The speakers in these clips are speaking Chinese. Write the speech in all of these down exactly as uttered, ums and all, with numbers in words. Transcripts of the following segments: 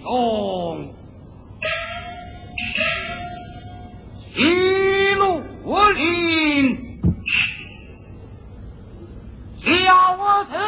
中，一路林，小子。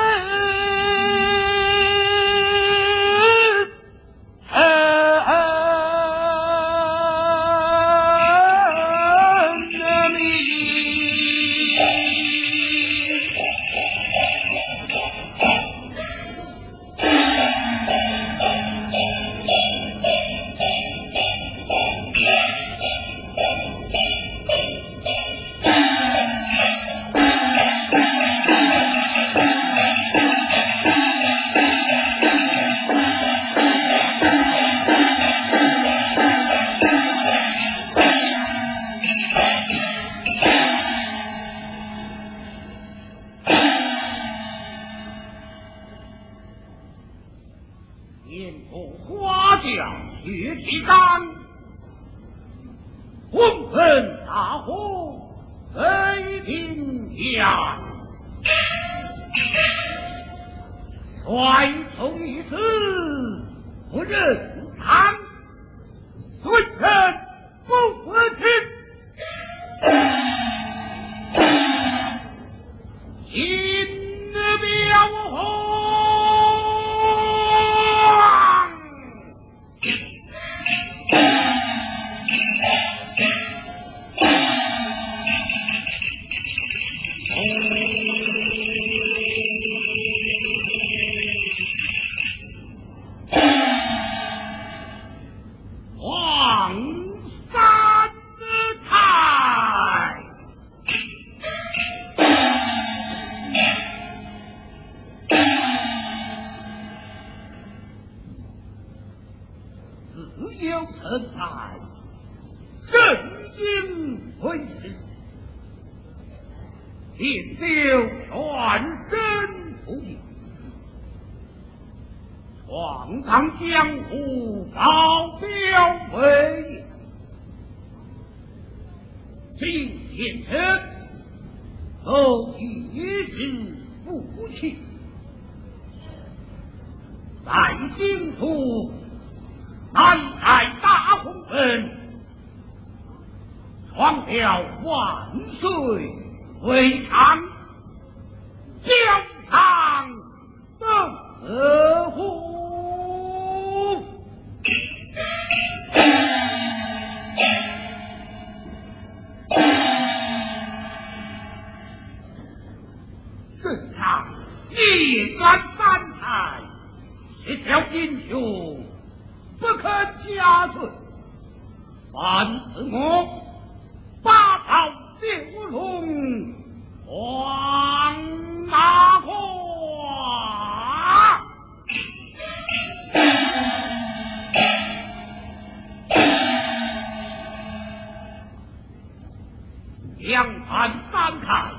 两盘三开，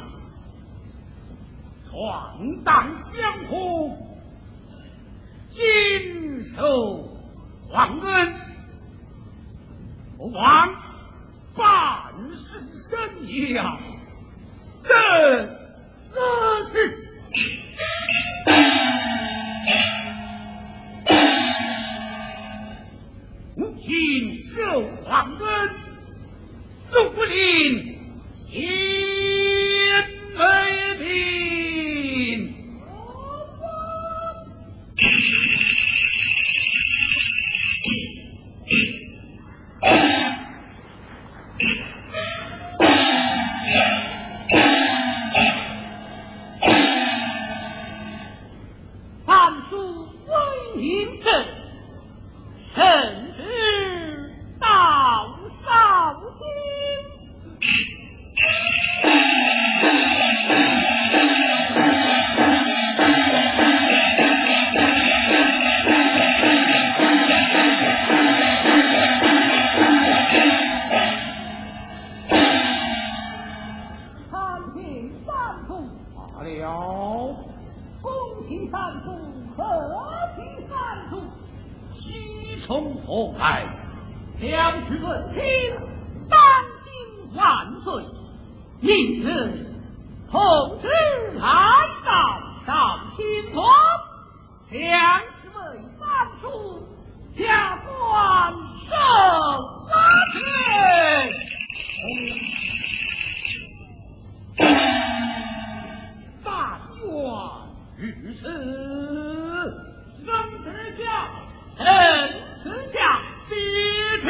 闯荡江湖，经受皇恩，不枉半世生涯，这何事？吾今受皇恩，陆不令先为平。汉书为民政，甚至到绍兴。参见三祖罢了，恭请三祖，贺请三祖，西从何来？两句问听，当今万岁！明日同知来到绍兴府，将是为三叔下官受发帖。但愿如此。圣旨下，臣此下必之。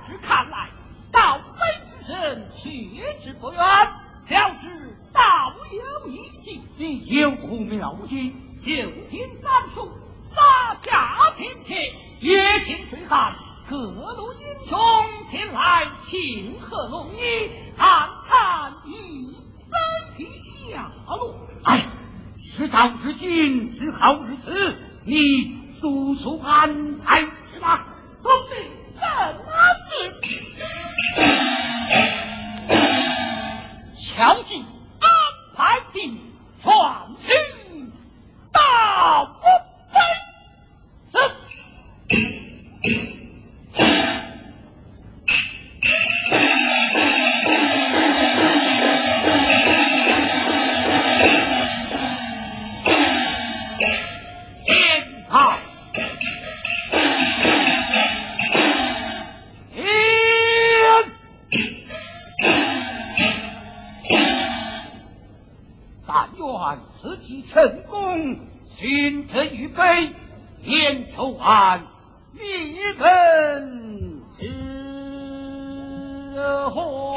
确实不远，小侄道小一计， 你有何妙计？ 就听三叔撒下片片，夜听水寒，各路英雄前来庆贺龙衣，看看一分的下落。 哎，事到如今，时候如此，你速速安排去吧。 公子怎么是？乔进安排定，传信到北。 天好。但愿此计成功，寻得于北，连筹安一人之祸。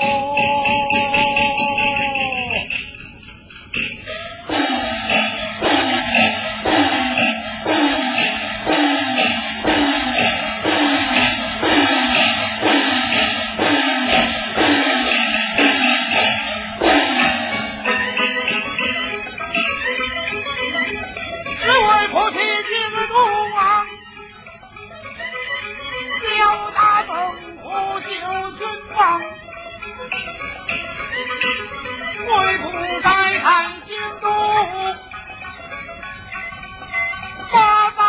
为不再看京都，八宝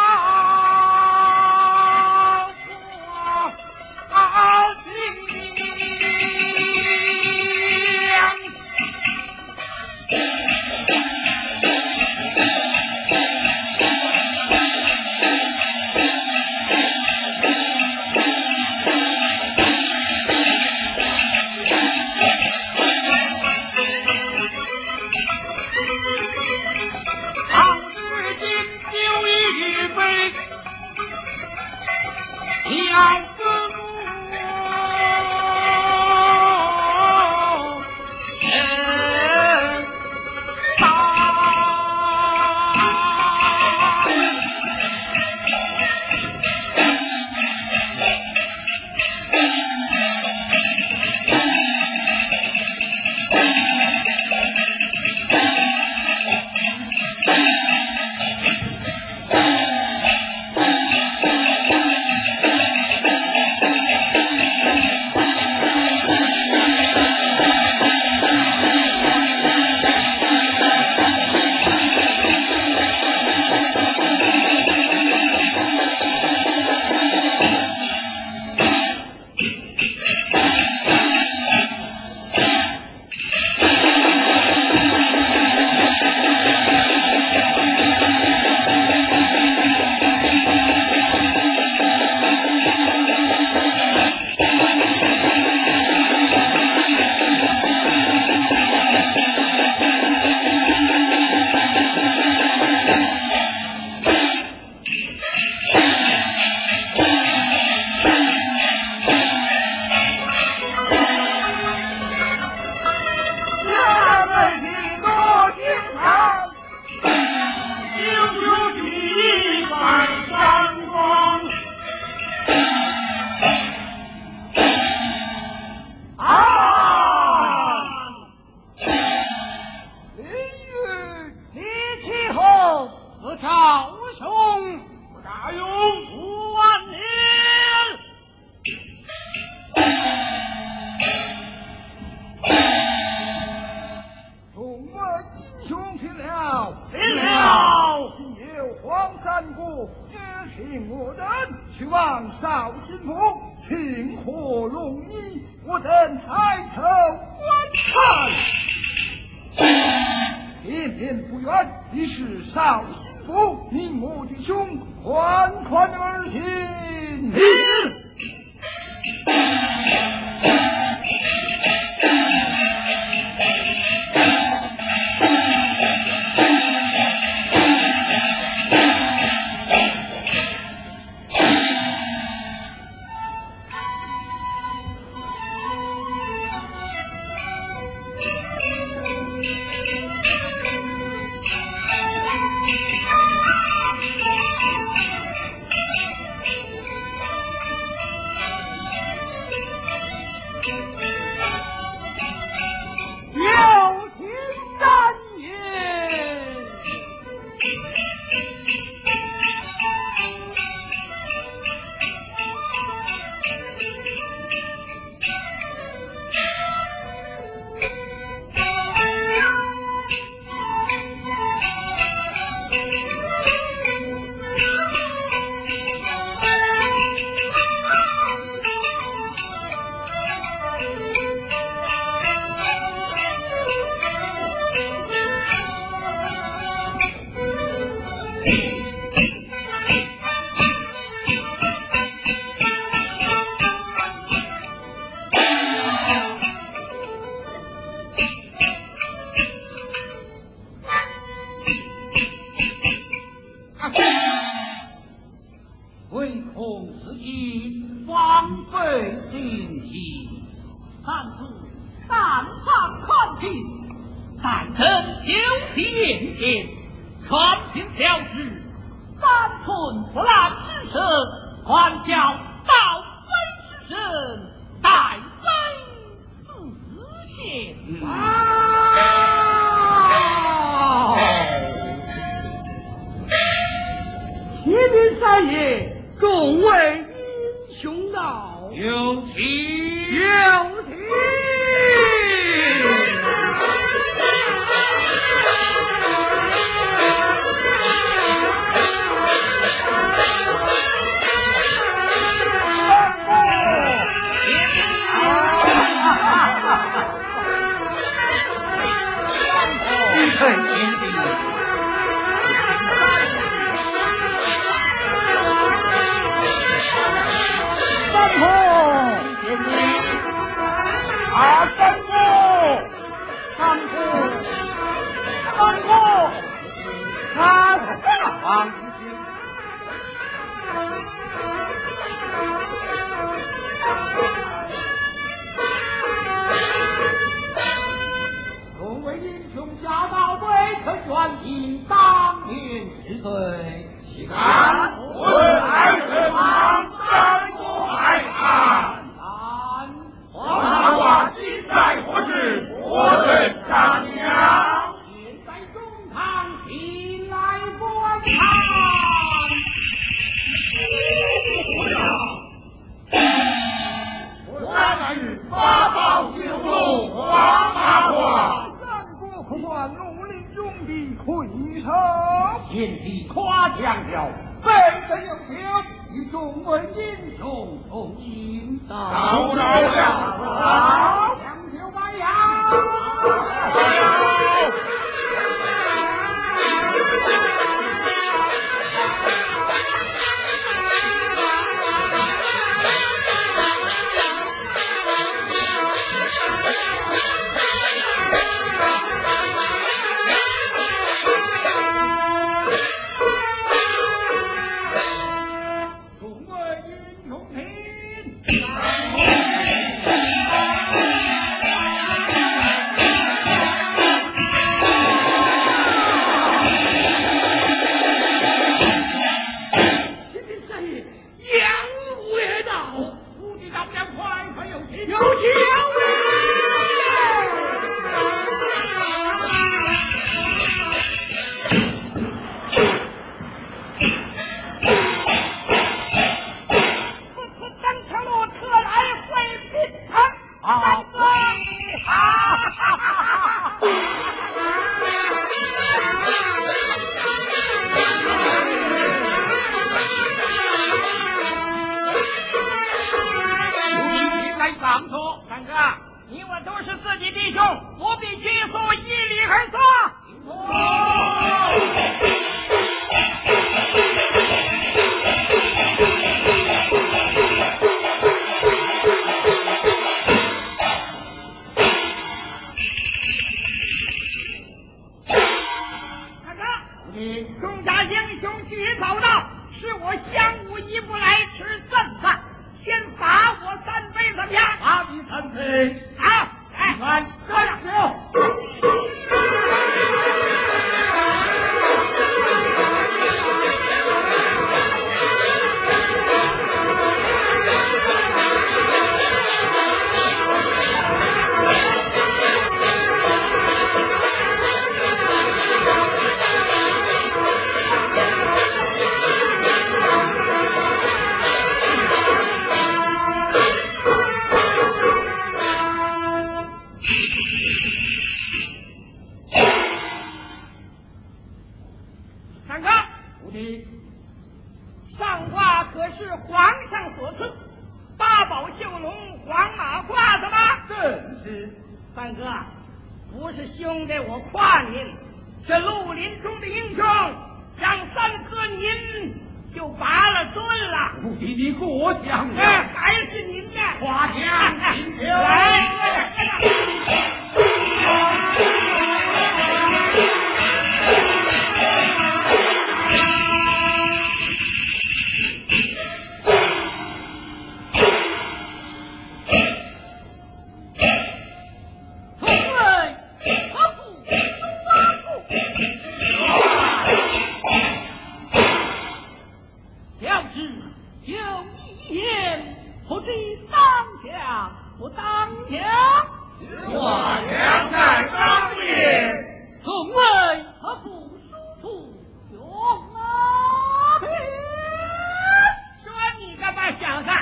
花去往绍兴府请贺龙衣，我等抬头观看，偏偏不远，已是绍兴府，你我弟兄款款而行。 人心体， 三子但上看庭，但等九体面前，传凭小事，三寸不烂之舌，还叫道非之人，待非死刑。 启禀三爷，众位英雄到， 有请有请。 臣请帝。 三婆， 天帝， 啊，三婆，三婆，三婆，三婆， 王众位英雄下到位，可愿以当面之罪？岂敢问来人王三婆爱看？皇上话今在何时？我等丈娘现在中堂，请来观看。我来日八宝九路黄马褂，三国可算绿林中的魁首。天地夸奖了，本身有请与众位英雄同饮。到着了，两酒八羊。 不当家， 我娘在当面， 众位何不输出用啊？ 说你个把小子！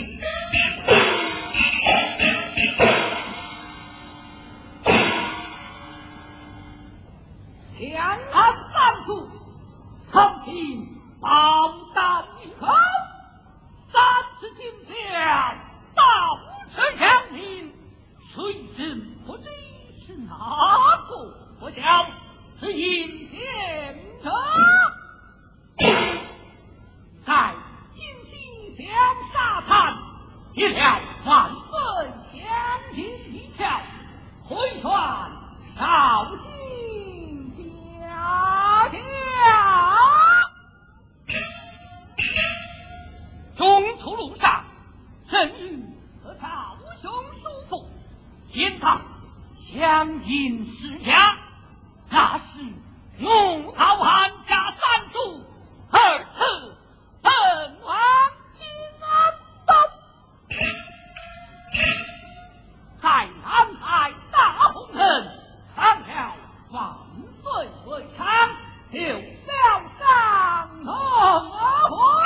两岸三处，曾经宝胆一口，三次金将，到此强民，谁人不知是哪个？我想是阴天者，在今夕将沙滩，一条万岁将军一桥，回传绍兴家家。中途路上，正遇和朝兄叔父，天堂相迎世家，那是怒涛汉家三主，二次本王金安东，在南海大红尘，唱了万岁为昌，就了上头火。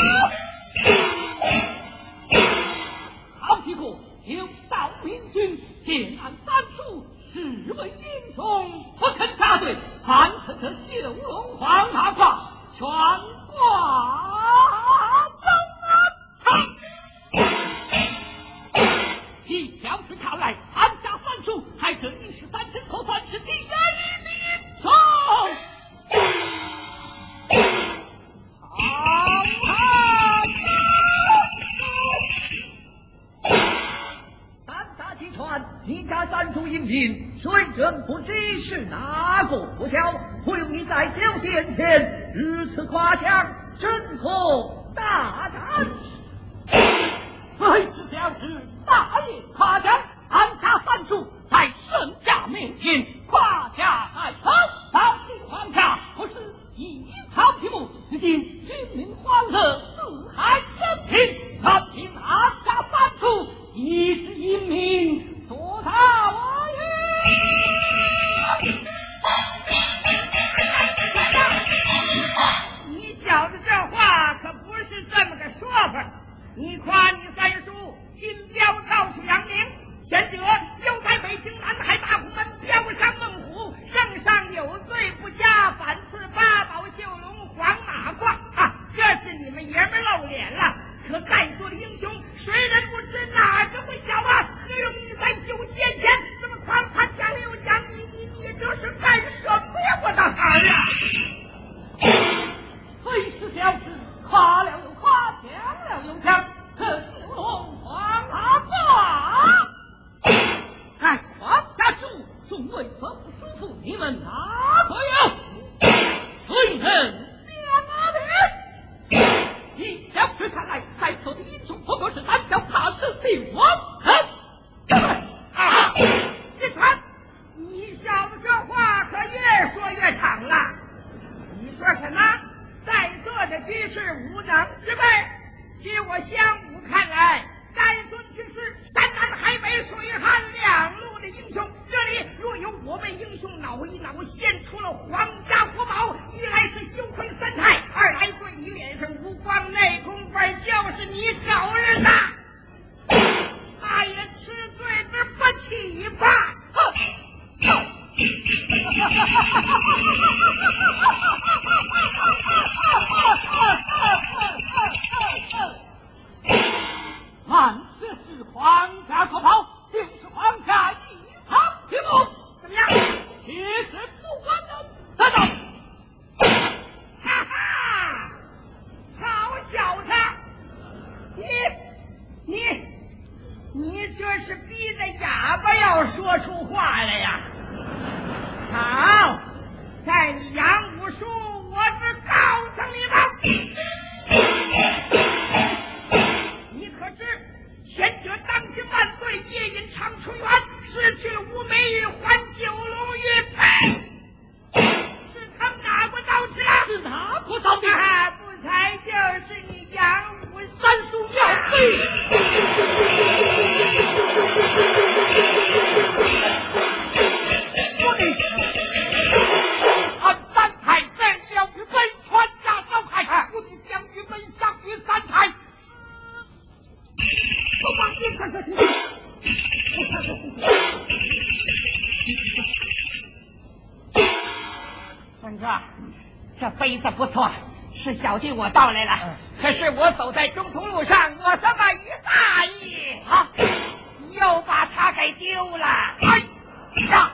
好几个有道明君，建安三叔，是为英雄，不肯插队，反趁这秀龙黄马褂，全挂走啊！依小子看来，安家三叔在这一时三辰可算是第一名中。 你家三处应聘，谁人不知是哪个？不晓，不用你在酒宴前如此夸奖，真可大胆？ 谁知小子大言夸奖，安家三叔在圣驾面前夸下海口，当今皇家不是一朝题目，如今军民欢乐，四海升平，任凭安家三叔一时英明。说他我你小子这话可不是这么个说法。你夸你三叔金标到处扬名，贤者又在北京南海大虎门标上猛虎，圣上有罪不加，反赐八宝绣龙黄马褂啊！这是你们爷们露脸了。可在座的英雄，谁人不知哪个会小啊？何用你在酒宴前这么狂谈讲理又讲你你你这是干什么呀？我的孩呀！ 非是小子夸了又夸，讲了又讲，这秀龙黄马褂，看皇家主众位何不舒服？你们哪个有？谁人两面？一小时看来，在座的英雄不过是单脚踏实的王臣。 啊！一传，你小子这话可越说越长了。你说什么？在座的居士无能之辈，据我相武看来，该尊居士山南海北水旱两路的英雄，这里若有我们英雄脑一脑献出了皇家国宝，一来是羞愧三太，二来对你脸上无光，那功夫就是你狗日的，他也吃罪之不起吧？ 万这是皇家国宝，就是皇家一场题目， 怎么样？ 其实不管能得到。 哈哈，好小子，你你你这是逼着哑巴要说出话来呀！好，在你杨武术，我只告诉你吧。你可知前者当今万岁，夜饮长春园，失去了五美玉，还九龙玉，是他哪国造之啊？ 是哪国造的？ 啊，不才就是你杨武三叔要飞。 看这去。 孙哥，这杯子不错，是小弟我倒来了。嗯、可是我走在中途路上，我这么一大意啊，又把它给丢了。哎呀！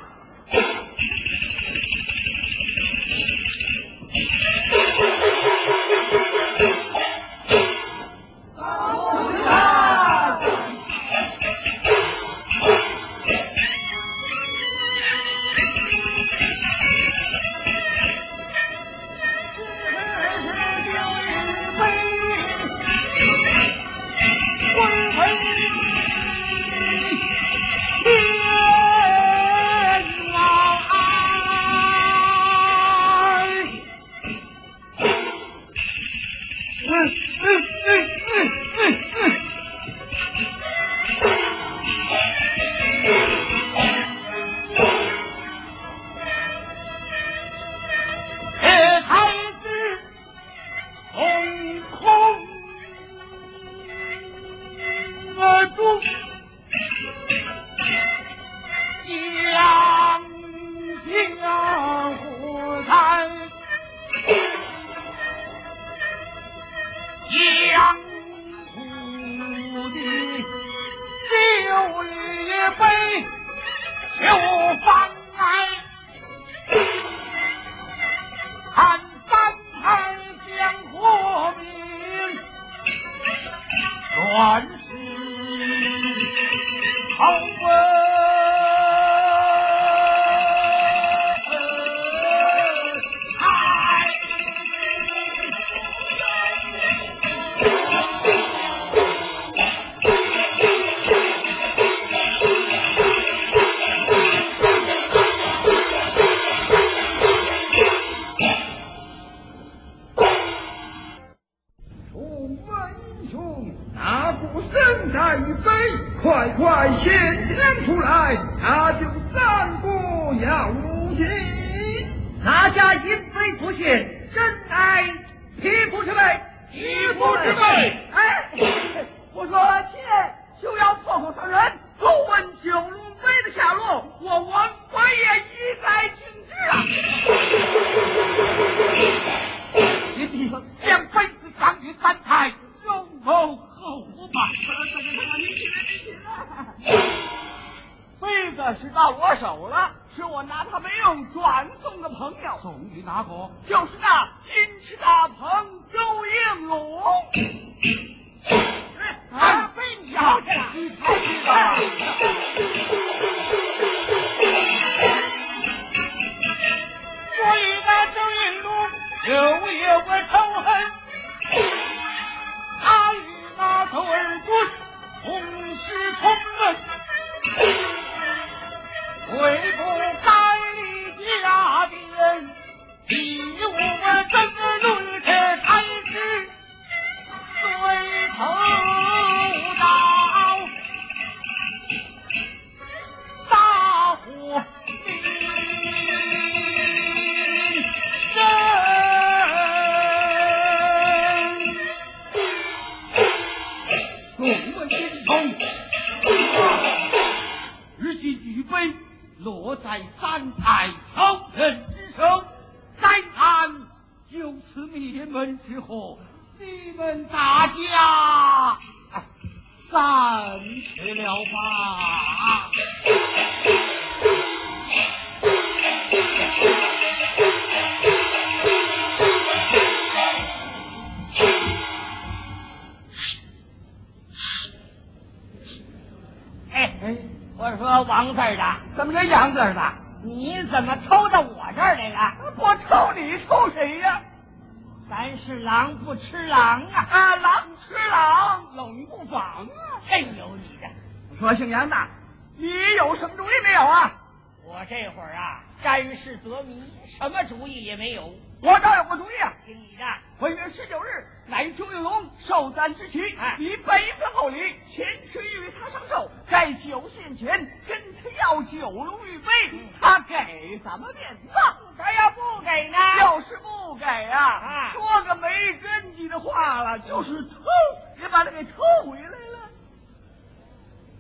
王字的，怎么个杨字的？ 你怎么偷到我这儿来了？ 我偷你偷谁呀？ 咱是狼不吃狼啊！ 啊，狼吃狼，冷不防啊！ 真有你的！ 我说姓杨的，你有什么主意没有啊？ 我这会儿啊，沾事得迷，什么主意也没有。 我倒有个主意啊！ 听你的。 本月十九日，乃周应龙寿诞之期， 哎， 你百分厚礼，前去与他上寿，在酒宴前跟他要酒龙玉杯，嗯、他给咱们面子。 他要不给呢？ 要是不给啊， 啊说个没根基的话了，就是偷也把他给偷回来了。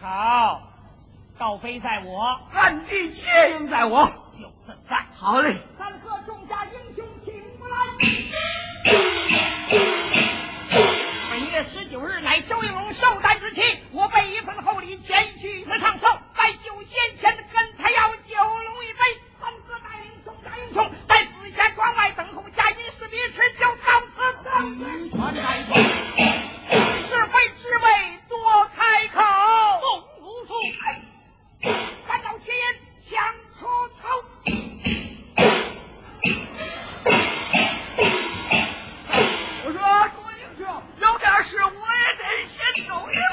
好，倒飞在我， 暗地牵在我， 就这在。 好嘞， 三个众家英雄，请过来。 本月十九日乃周应龙寿诞之期，我备一份厚礼前去和上寿，在酒仙前跟他要酒龙一杯。三哥带领众家英雄在紫霞庄外等候佳音士兵吃酒，到此等一传来传， 是非之位多开口。 宋如书， 哎，三道切烟抢出头。 我说朱英雄，有点事我也得先走了。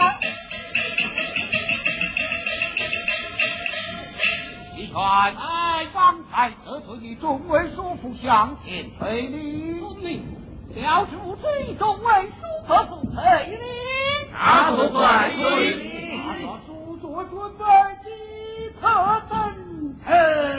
一传，哎，方才得罪你众位叔父向前推礼，遵命。小主追众位叔父推礼， 哪不怪罪你？ 他说叔做准备，即可登城。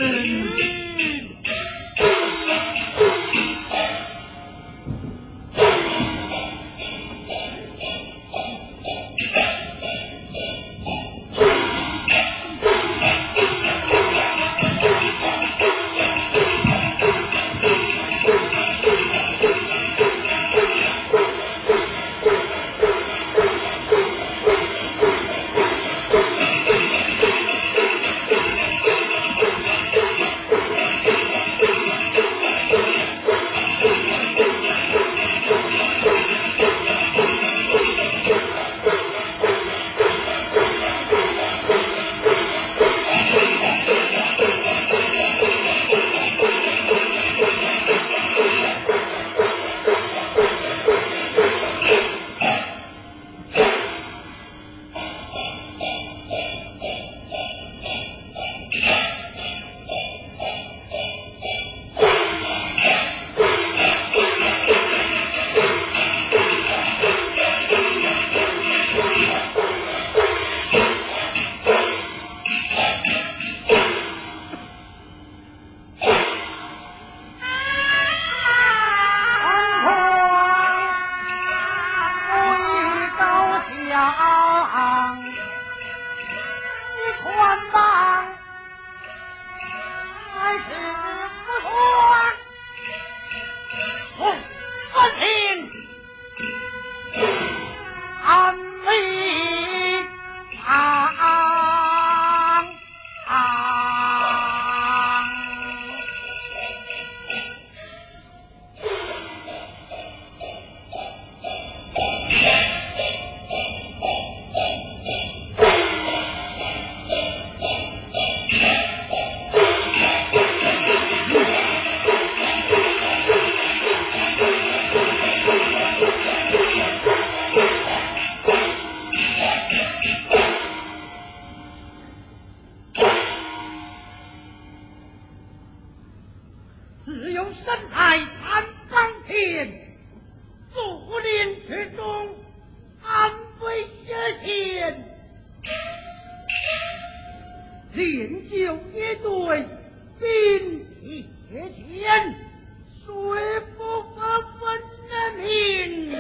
练就一对兵铁剑，谁不发愤人民？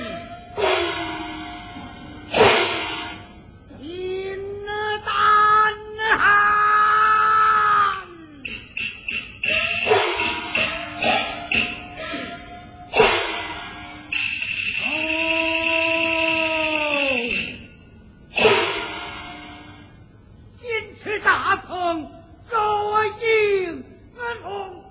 心胆寒。金翅大鹏，周应龙。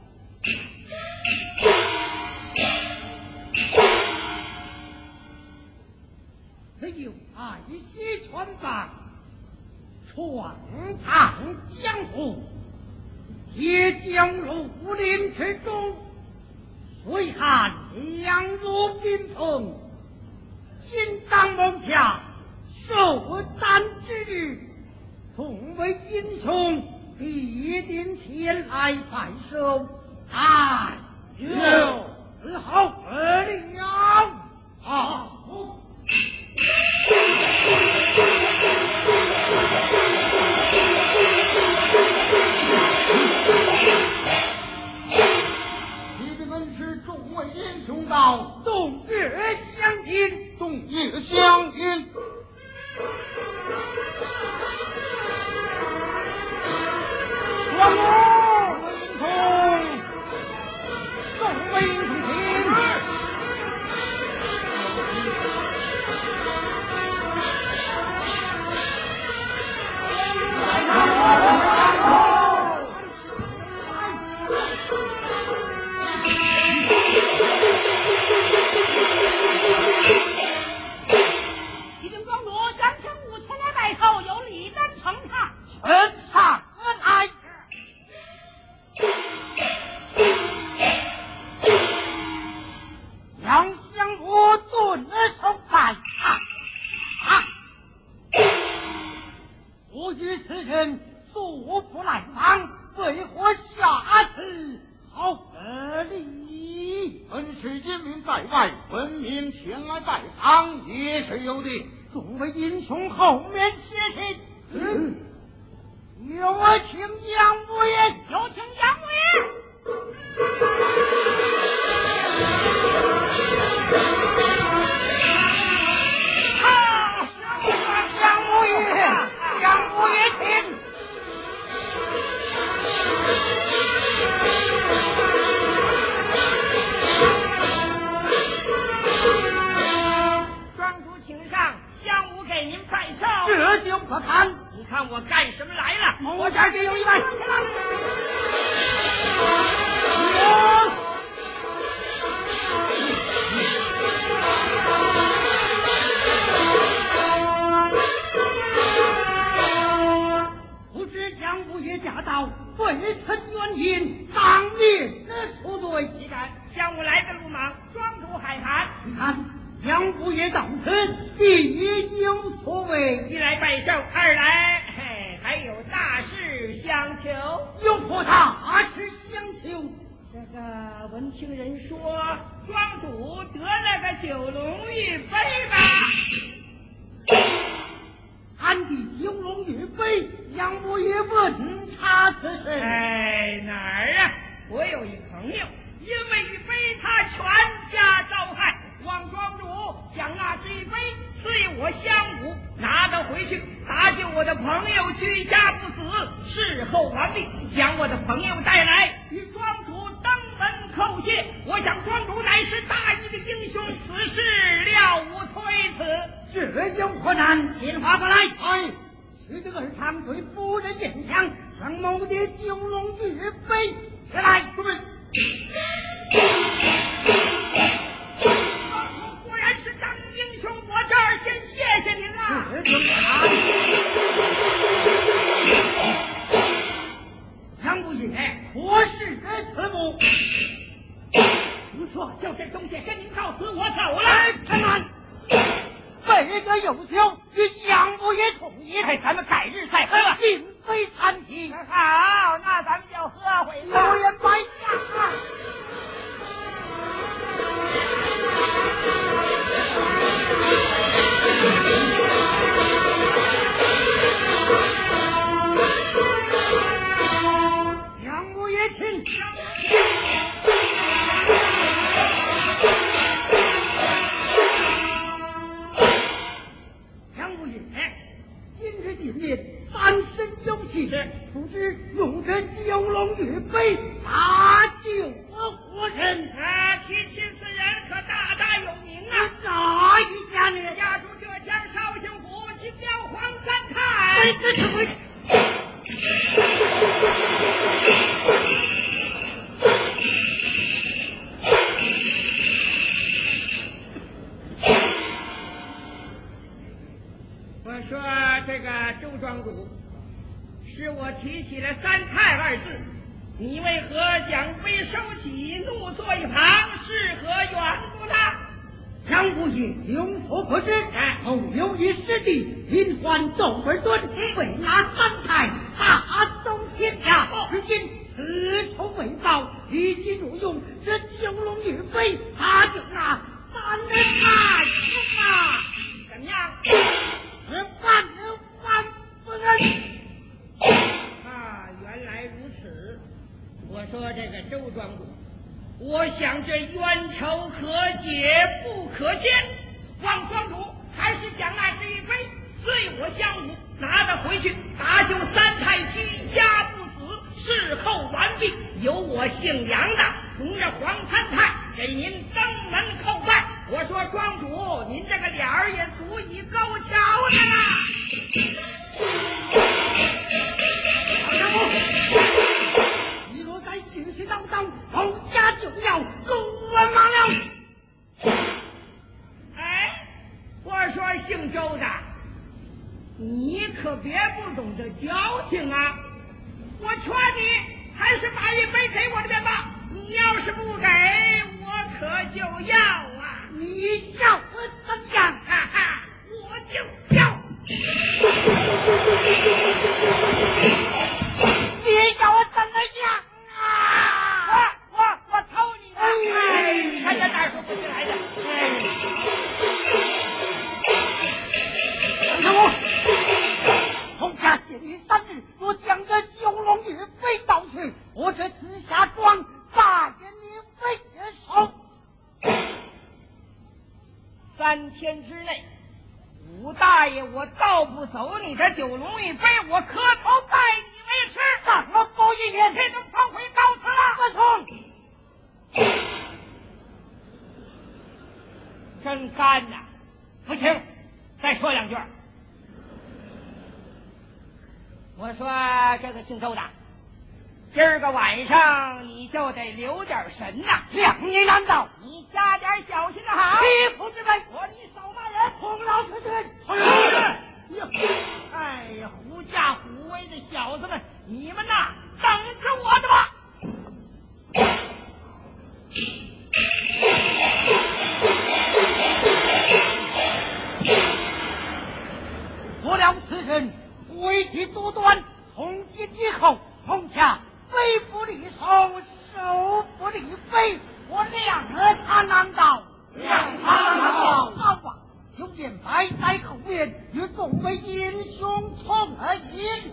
只有爱惜船长，闯荡江湖，皆将入林之中，水旱两入冰封。今当梦下，受战之日，众位英雄必定前来拜寿。哎呦，此后不了。好。 你的门是众位英雄到， 众月相迎， 众夜相迎。 我与此人素不来往，为何下次好得礼？ 本是英明在外，闻名前来拜访也是有的。 众位英雄后面写信。嗯，有请杨无爷， 有请杨无爷。 啊，杨无爷，杨无爷请。 庄主请上，相武给您拜寿。 这就不看， 你看我干什么来了？ 我这里有一位。不知杨无爷驾到，未曾原因，当面处罪。 岂敢相武来的鲁莽，庄主海涵。 你看杨无爷到此，必有所为。 一来拜寿，二来嘿还有大事相求。 有破大事相求。 这个闻听人说，庄主得了个九龙玉杯吧？ 俺的九龙玉杯，杨无爷问他此事。 哎，哪儿啊？我有一朋友，因为玉杯他全家遭害，望庄主将那这一杯赐我相武，拿得回去搭救我的朋友居家不死。事后完毕，将我的朋友带来，与庄主登门叩谢。我想庄主乃是大义的英雄，此事料无推辞。 这有困难，电话过来。哎，去这个二堂对夫人印象，将某的九龙玉杯起来。 准备。 果然是张英雄，我这儿先谢谢您了。 这就他。杨无爷，何事此目？ 不错，就这东西跟您告辞，我走了。 哎，陈安，这个有求与杨无爷同意， 哎，咱们改日再喝， 并非参题。 好，那咱们就喝回去。 有言摆下。杨无爷请。杨无爷，今日进面三生有幸，不知用这九龙玉杯搭救活人。 啊，提起此人可大大有名啊！ 哪一家呢？ 家住浙江绍兴府金雕黄三太。 哎，这是为。 我说这个周庄主，是我提起了三太二字，你为何将杯收起，怒坐一旁，是何缘故呢？ 杨无爷有所不知， 哎， 后有一师弟因患窦尔敦，为那三太大走天下，如今此仇未报，立即入用这九龙玉杯，他就那三太子啊！ 怎么样？ 是万万不能。 啊，原来如此。我说这个周庄主，我想这冤仇可解不可见，望庄主还是将那是一杯随我相武，拿得回去搭救三太居家不死。事后完毕，由我姓杨的同着黄三太给您登门叩拜。我说庄主，您这个脸儿也足以够瞧的啦。 老丈夫，你若再絮絮叨叨，某家就要路完马了。 哎，我说姓周的，你可别不懂得交情啊！我劝你还是把一杯给我这边吧，你要是不给我可就要啊！ 你要我怎样？ 哈哈，我就要。 日若将这九龙玉飞盗去，我这自下庄大爷你为首。 三天之内，武大爷我盗不走你的九龙玉杯，我磕头拜你为师。 怎么不一言？ 这种方会到此了。 不从。 真干呐！不行，再说两句。我说这个姓周的，今儿个晚上你就得留点神呐！ 两你难道？ 你加点小心的好。 匹夫之辈， 我你少骂人， 孔老出去。 哎呀，狐假虎威的小子们，你们呐，等着我的吧！ 不料此人诡计多端，从今以后红下非不离手，手不离飞，我谅了他难道？ 谅他难道？ 好吧，就见摆在后面与众位英雄同而饮。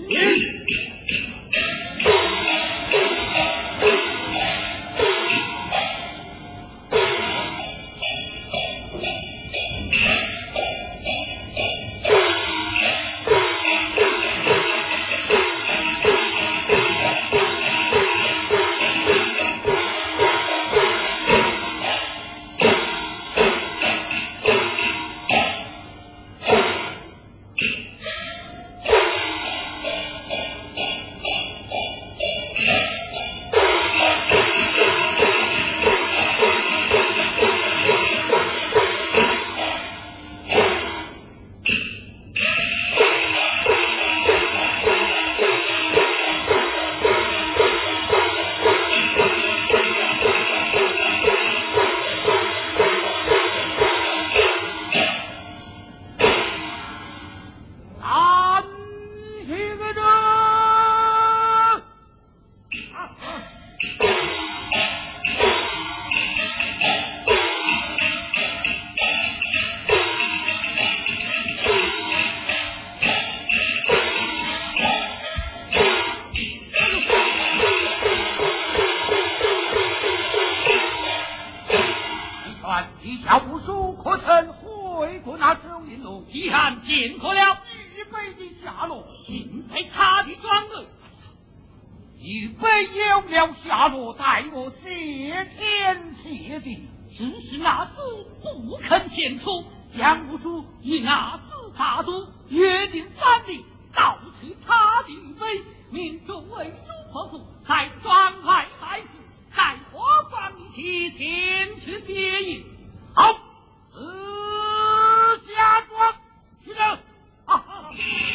一条不书，可曾回过那周云龙？ 遗憾见过了玉杯的下落， 现在他的庄儿。 玉杯有了下落，待我谢天谢地。 只是那厮不肯献出，杨无书与那厮打赌，约定三日盗取他的玉杯，命众位书婆妇在庄外待死，待我方一起前去接应。 好，自下庄去了。啊啊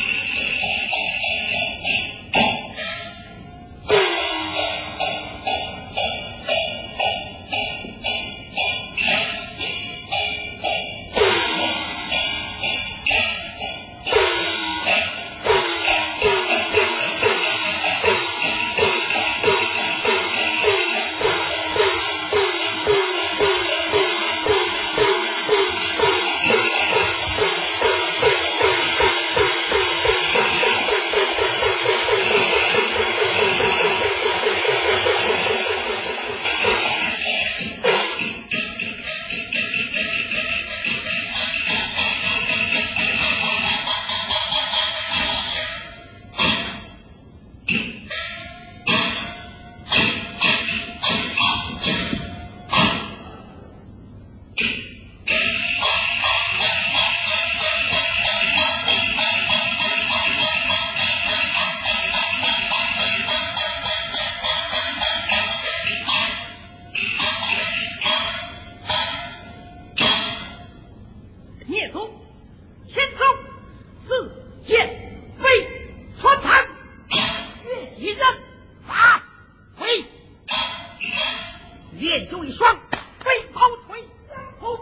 练就一双飞跑腿，呼，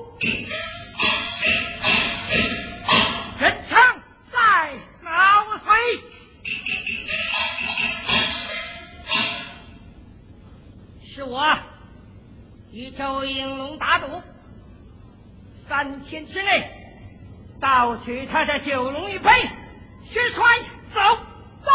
人枪在脑髓。 是我与周应龙打赌，三天之内盗取他的九龙玉杯，薛传走走。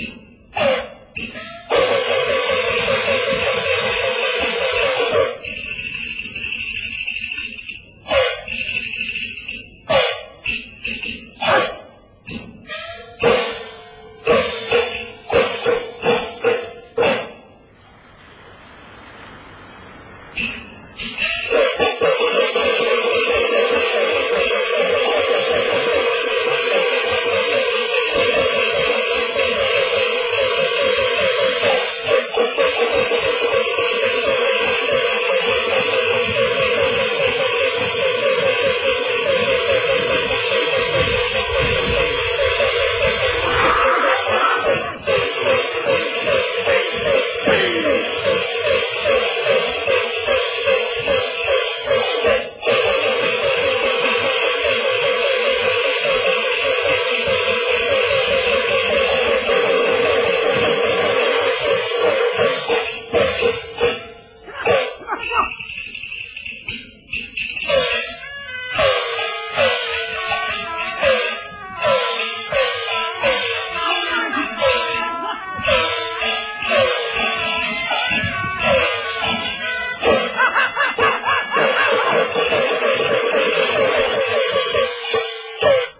去。